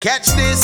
Catch this,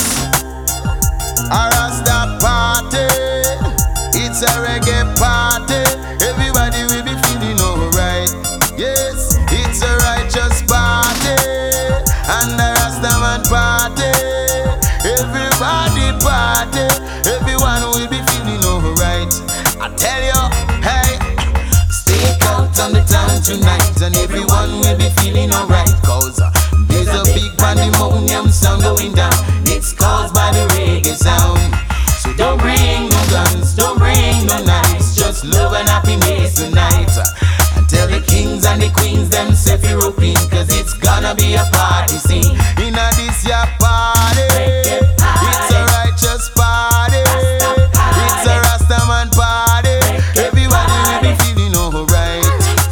a Rasta party. It's a reggae party. Everybody will be feeling alright. Yes, it's a righteous party and a Rastaman party. Everybody party. Everyone will be feeling alright. I tell you, hey, stay out on the town tonight and everyone will be feeling alright. Cause there's a big pandemonium sound going down. It's caused by the reggae sound. So don't bring no guns, don't bring no knives, just love and happiness tonight. And tell the kings and the queens them set European, cause it's gonna be a party scene. In a this year party, it's a righteous party, it's a Rastaman party. Everybody will be feeling alright.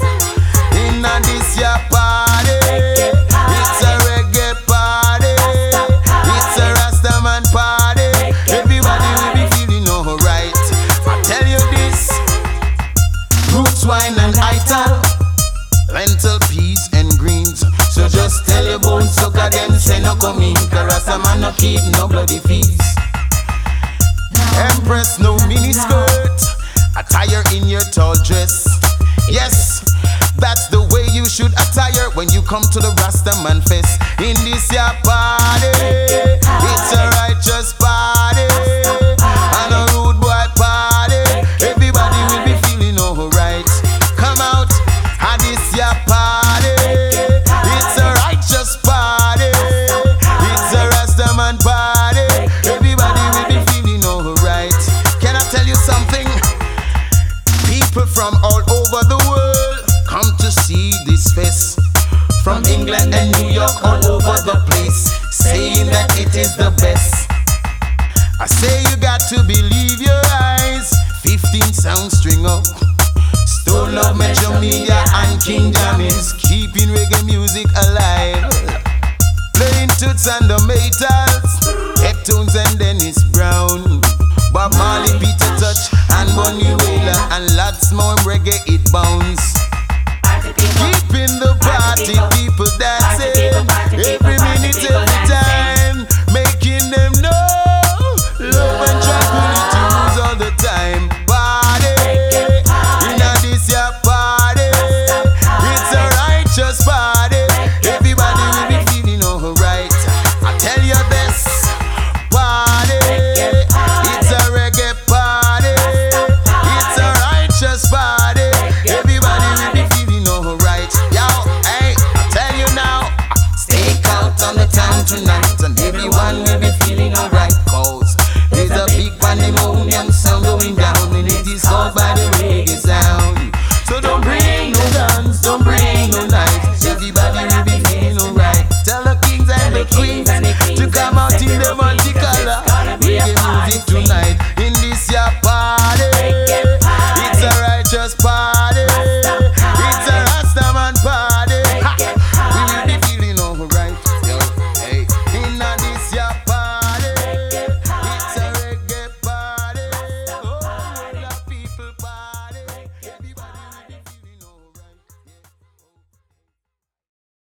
In a this year party, it's a reggae party, it's a Rastaman party. Everybody will be feeling alright. I tell you this, roots, wine and ital, lentil, peas and greens. So just tell your bone sucker them say no come in, cause Rastaman no keep no bloody feast. Empress no mini skirt, attire in your tall dress. Yes, that's the way you should attire when you come to the Rastaman fest. In this year party, it's a righteous party and a rude boy party. Everybody will be feeling alright. Come out at this year party. It's a righteous party, it's a Rastaman party. Everybody will be feeling alright. Can I tell you something? People from all over the world come to see this fest. From England and New York, all over the place, saying that it is the best. I say you got to believe your eyes. 15 sounds string up, Stone Love, Metro Media and King Jammy's keeping reggae music alive. Playing toots and the metal,